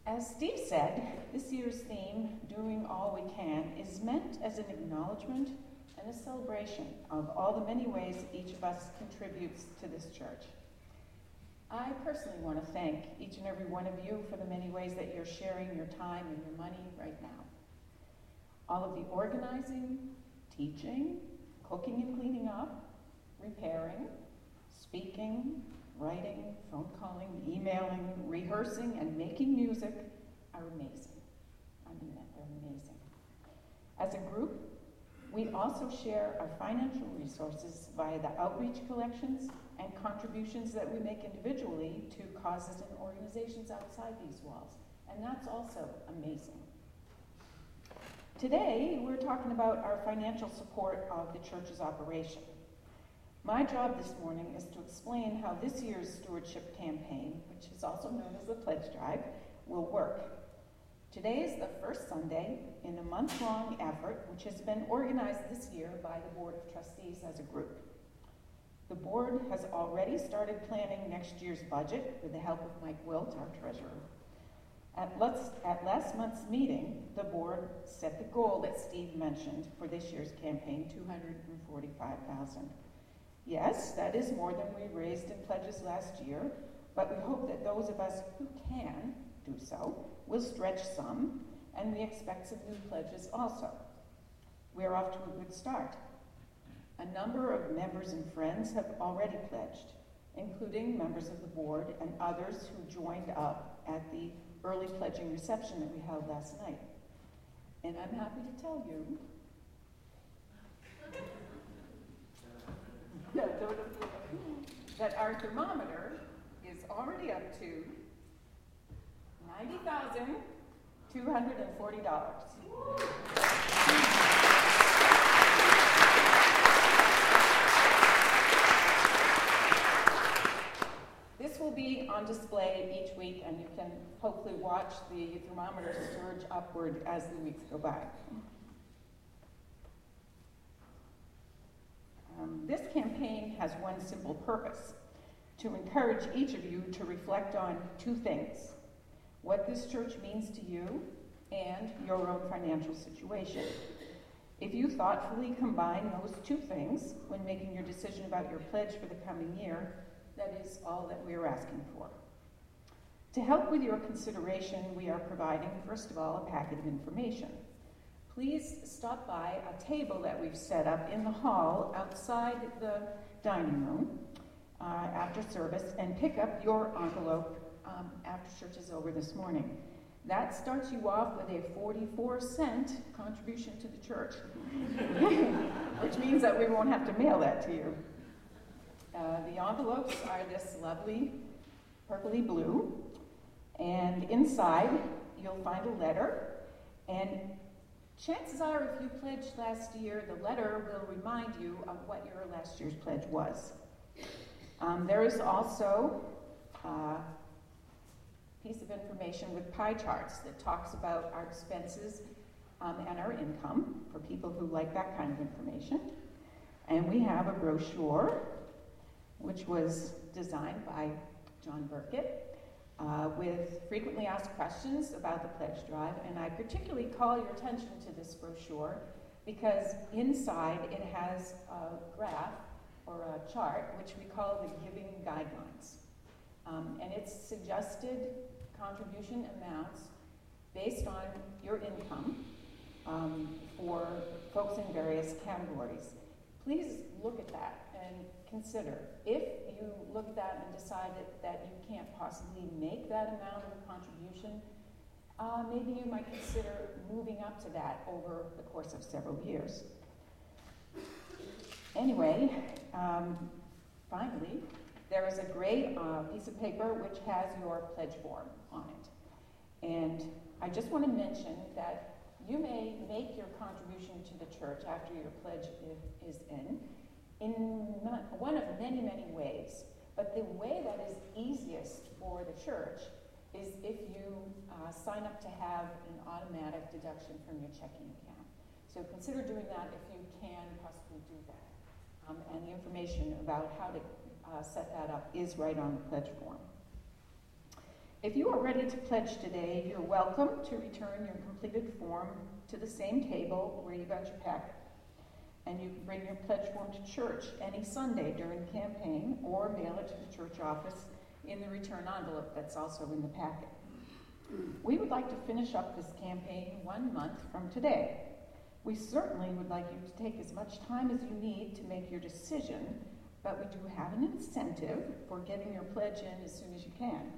As Steve said, this year's theme, Doing All We Can, is meant as an acknowledgement and a celebration of all the many ways each of us contributes to this church. I personally want to thank each and every one of you for the many ways that you're sharing your time and your money right now. All of the organizing, teaching, cooking and cleaning up, repairing, speaking, writing, phone calling, emailing, rehearsing, and making music are amazing. I mean that, they're amazing. As a group, we also share our financial resources via the outreach collections and contributions that we make individually to causes and organizations outside these walls, and that's also amazing. Today, we're talking about our financial support of the church's operation. My job this morning is to explain how this year's stewardship campaign, which is also known as the Pledge Drive, will work. Today is the first Sunday in a month-long effort which has been organized this year by the Board of Trustees as a group. The board has already started planning next year's budget with the help of Mike Wilt, our treasurer. At last month's meeting, the board set the goal that Steve mentioned for this year's campaign, $245,000. Yes, that is more than we raised in pledges last year, but we hope that those of us who can do so will stretch some, and we expect some new pledges also. We're off to a good start. A number of members and friends have already pledged, including members of the board and others who joined up at the early pledging reception that we held last night. And I'm happy to tell you that our thermometer is already up to $90,240. This will be on display each week, and you can hopefully watch the thermometer surge upward as the weeks go by. This campaign has one simple purpose: to encourage each of you to reflect on two things: what this church means to you and your own financial situation. If you thoughtfully combine those two things when making your decision about your pledge for the coming year, that is all that we are asking for. To help with your consideration, we are providing, first of all, a packet of information. Please stop by a table that we've set up in the hall outside the dining room after service and pick up your envelope after church is over this morning. That starts you off with a 44-cent contribution to the church, which means that we won't have to mail that to you. The envelopes are this lovely purpley blue, and inside you'll find a letter, and chances are if you pledged last year, the letter will remind you of what your last year's pledge was. There is also a piece of information with pie charts that talks about our expenses and our income for people who like that kind of information. And we have a brochure which was designed by John Burkett with frequently asked questions about the pledge drive. And I particularly call your attention to this brochure because inside it has a graph or a chart which we call the giving guidelines. And it's suggested contribution amounts based on your income for folks in various categories. Please look at that and consider. If you look at that and decide that you can't possibly make that amount of a contribution, maybe you might consider moving up to that over the course of several years. Anyway, finally, there is a gray piece of paper which has your pledge form on it. And I just want to mention that you may make your contribution to the church after your pledge is in one of many, many ways. But the way that is easiest for the church is if you sign up to have an automatic deduction from your checking account. So consider doing that if you can possibly do that. And the information about how to set that up is right on the pledge form. If you are ready to pledge today, you're welcome to return your completed form to the same table where you got your packet. And you can bring your pledge form to church any Sunday during the campaign or mail it to the church office in the return envelope that's also in the packet. We would like to finish up this campaign 1 month from today. We certainly would like you to take as much time as you need to make your decision, but we do have an incentive for getting your pledge in as soon as you can.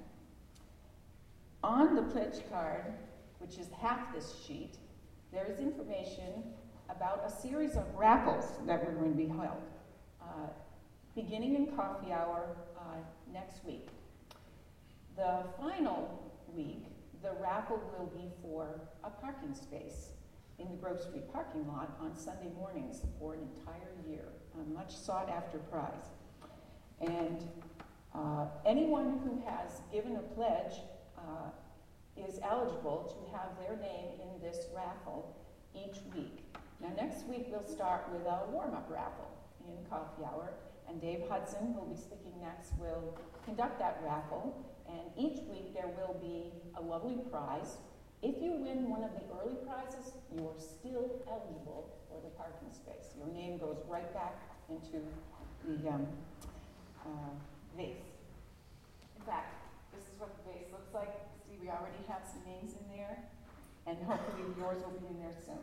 On the pledge card, which is half this sheet, there is information about a series of raffles that we're going to be held, beginning in coffee hour next week. The final week, the raffle will be for a parking space in the Grove Street parking lot on Sunday mornings for an entire year, a much sought after prize. And anyone who has given a pledge is eligible to have their name in this raffle each week. Now next week we'll start with a warm-up raffle in coffee hour, and Dave Hudson, who will be speaking next, will conduct that raffle, and each week there will be a lovely prize. If you win one of the early prizes, you are still eligible for the parking space. Your name goes right back into the vase. In fact, this is what the vase looks like. See, we already have some names in there, and hopefully yours will be in there soon.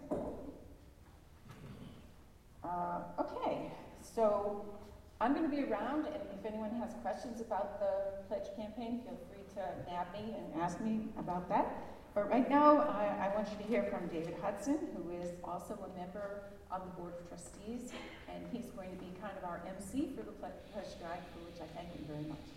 Okay, so I'm going to be around, and if anyone has questions about the pledge campaign, feel free to nab me and ask me about that. But right now, I want you to hear from David Hudson, who is also a member of the Board of Trustees, and he's going to be kind of our MC for the pledge guide, for which I thank him very much.